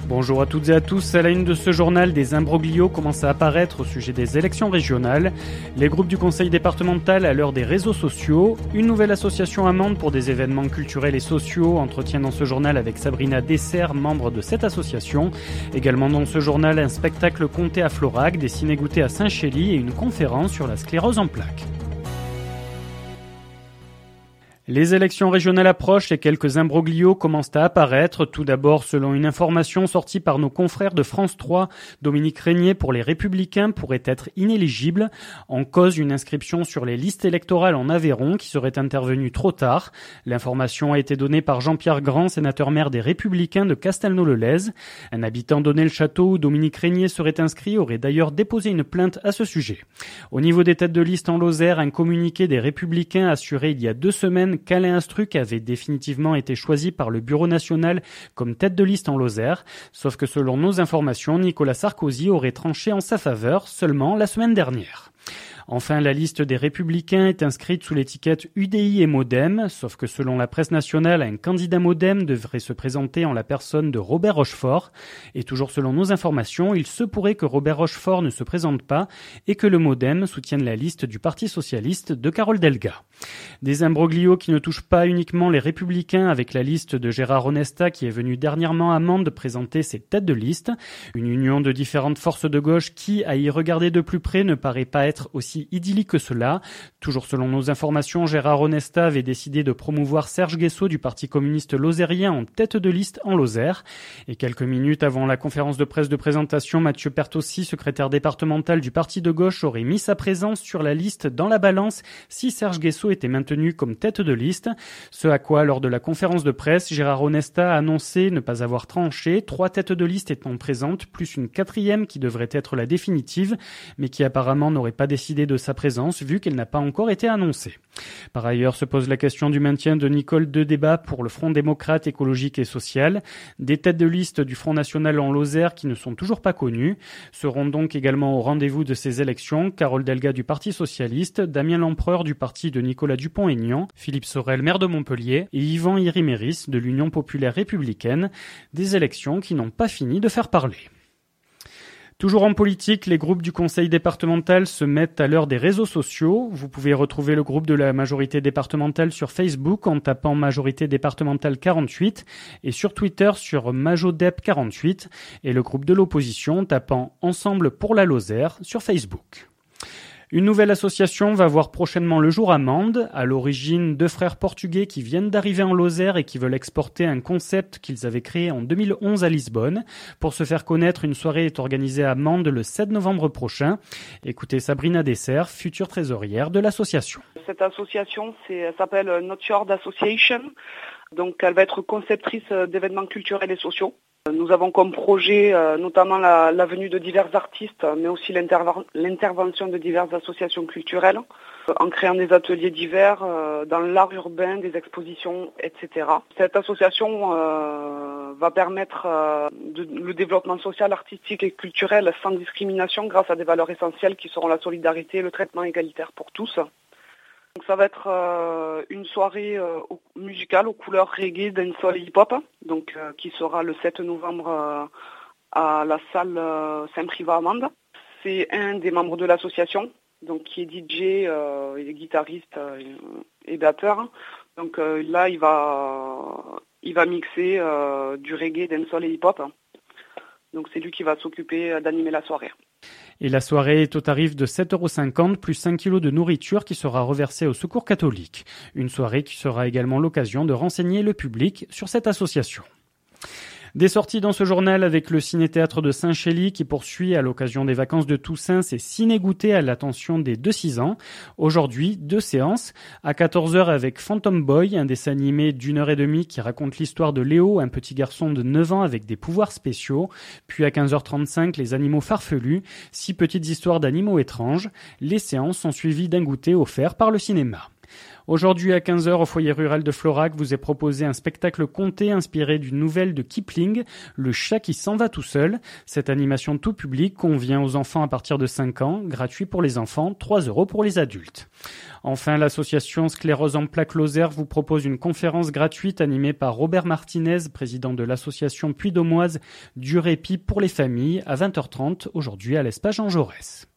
Bonjour à toutes et à tous. À la une de ce journal, des imbroglios commencent à apparaître au sujet des élections régionales. Les groupes du conseil départemental à l'heure des réseaux sociaux. Une nouvelle association amende pour des événements culturels et sociaux. Entretien dans ce journal avec Sabrina Dessert, membre de cette association. Également dans ce journal, un spectacle compté à Florac, des ciné-goûtés à Saint-Chély et une conférence sur la sclérose en plaques. Les élections régionales approchent et quelques imbroglios commencent à apparaître. Tout d'abord, selon une information sortie par nos confrères de France 3, Dominique Régnier pour les Républicains pourrait être inéligible. En cause, une inscription sur les listes électorales en Aveyron qui serait intervenue trop tard. L'information a été donnée par Jean-Pierre Grand, sénateur-maire des Républicains de Castelnau-le-Lez. Un habitant d'Aunay-le-Château où Dominique Régnier serait inscrit aurait d'ailleurs déposé une plainte à ce sujet. Au niveau des têtes de liste en Lozère, un communiqué des Républicains assurait il y a 2 semaines qu'Alain Astruc avait définitivement été choisi par le Bureau national comme tête de liste en Lozère, sauf que selon nos informations, Nicolas Sarkozy aurait tranché en sa faveur seulement la semaine dernière. Enfin, la liste des Républicains est inscrite sous l'étiquette UDI et Modem, sauf que selon la presse nationale, un candidat Modem devrait se présenter en la personne de Robert Rochefort. Et toujours selon nos informations, il se pourrait que Robert Rochefort ne se présente pas et que le Modem soutienne la liste du Parti socialiste de Carole Delga. Des imbroglios qui ne touchent pas uniquement les Républicains avec la liste de Gérard Onesta qui est venu dernièrement à Mende présenter ses têtes de liste. Une union de différentes forces de gauche qui, à y regarder de plus près, ne paraît pas être aussi idyllique que cela. Toujours selon nos informations, Gérard Onesta avait décidé de promouvoir Serge Guessot du Parti communiste lozérien en tête de liste en Lozère. Et quelques minutes avant la conférence de presse de présentation, Mathieu Pertossi, secrétaire départemental du Parti de gauche, aurait mis sa présence sur la liste dans la balance si Serge Guessot était maintenu comme tête de liste. Ce à quoi, lors de la conférence de presse, Gérard Onesta a annoncé ne pas avoir tranché, 3 têtes de liste étant présentes, plus une 4e qui devrait être la définitive, mais qui apparemment n'aurait pas décidé de sa présence vu qu'elle n'a pas encore été annoncée. Par ailleurs, se pose la question du maintien de Nicole Dedébat pour le Front démocrate, écologique et social. Des têtes de liste du Front national en Lozère qui ne sont toujours pas connues seront donc également au rendez-vous de ces élections. Carole Delga du Parti socialiste, Damien Lempereur du parti de Nicolas Dupont-Aignan, Philippe Sorel, maire de Montpellier, et Yvan Iriméris de l'Union populaire républicaine. Des élections qui n'ont pas fini de faire parler. Toujours en politique, les groupes du conseil départemental se mettent à l'heure des réseaux sociaux. Vous pouvez retrouver le groupe de la majorité départementale sur Facebook en tapant majorité départementale 48 et sur Twitter sur majodep48 et le groupe de l'opposition tapant Ensemble pour la Lozère sur Facebook. Une nouvelle association va voir prochainement le jour à Mende. À l'origine, 2 frères portugais qui viennent d'arriver en Lozère et qui veulent exporter un concept qu'ils avaient créé en 2011 à Lisbonne. Pour se faire connaître, une soirée est organisée à Mende le 7 novembre prochain. Écoutez Sabrina Dessert, future trésorière de l'association. Cette association s'appelle Not Your Association. Donc elle va être conceptrice d'événements culturels et sociaux. Nous avons comme projet notamment la venue de divers artistes, mais aussi l'intervention de diverses associations culturelles, en créant des ateliers divers dans l'art urbain, des expositions, etc. Cette association va permettre le développement social, artistique et culturel sans discrimination grâce à des valeurs essentielles qui seront la solidarité et le traitement égalitaire pour tous. Donc ça va être une soirée musicale aux couleurs reggae, dancehall et hip-hop, donc qui sera le 7 novembre à la salle Saint-Privat à Mende. C'est un des membres de l'association, donc qui est DJ, il est guitariste et batteur. Donc là il va mixer du reggae, dancehall et hip-hop. Donc c'est lui qui va s'occuper d'animer la soirée. Et la soirée est au tarif de 7,50 € plus 5 kg de nourriture qui sera reversée au Secours catholique. Une soirée qui sera également l'occasion de renseigner le public sur cette association. Des sorties dans ce journal avec le Ciné-Théâtre de Saint-Chély qui poursuit à l'occasion des vacances de Toussaint ses ciné-goûtés à l'attention des 2-6 ans. Aujourd'hui, 2 séances. À 14h avec Phantom Boy, un dessin animé d'1h30 qui raconte l'histoire de Léo, un petit garçon de 9 ans avec des pouvoirs spéciaux. Puis à 15h35, les animaux farfelus, 6 petites histoires d'animaux étranges. Les séances sont suivies d'un goûter offert par le cinéma. Aujourd'hui à 15h au foyer rural de Florac vous est proposé un spectacle conté inspiré d'une nouvelle de Kipling, Le chat qui s'en va tout seul. Cette animation tout public convient aux enfants à partir de 5 ans, gratuit pour les enfants, 3 € pour les adultes. Enfin, l'association Sclérose en plaques Lozère vous propose une conférence gratuite animée par Robert Martinez, président de l'association Puy-d'Aumoise, du répit pour les familles à 20h30 aujourd'hui à l'Espace Jean Jaurès.